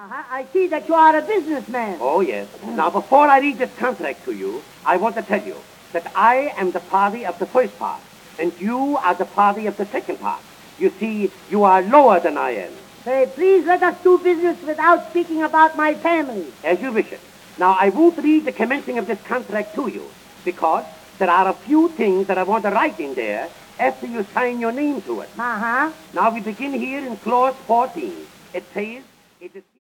I see that you are a businessman. Oh, yes. Now, before I read this contract to you, I want to tell you that I am the party of the first part, and you are the party of the second part. You see, you are lower than I am. Say, please let us do business without speaking about my family. As you wish it. Now, I won't read the commencing of this contract to you, because there are a few things that I want to write in there after you sign your name to it. Uh-huh. Now, we begin here in clause 14. It says, it is...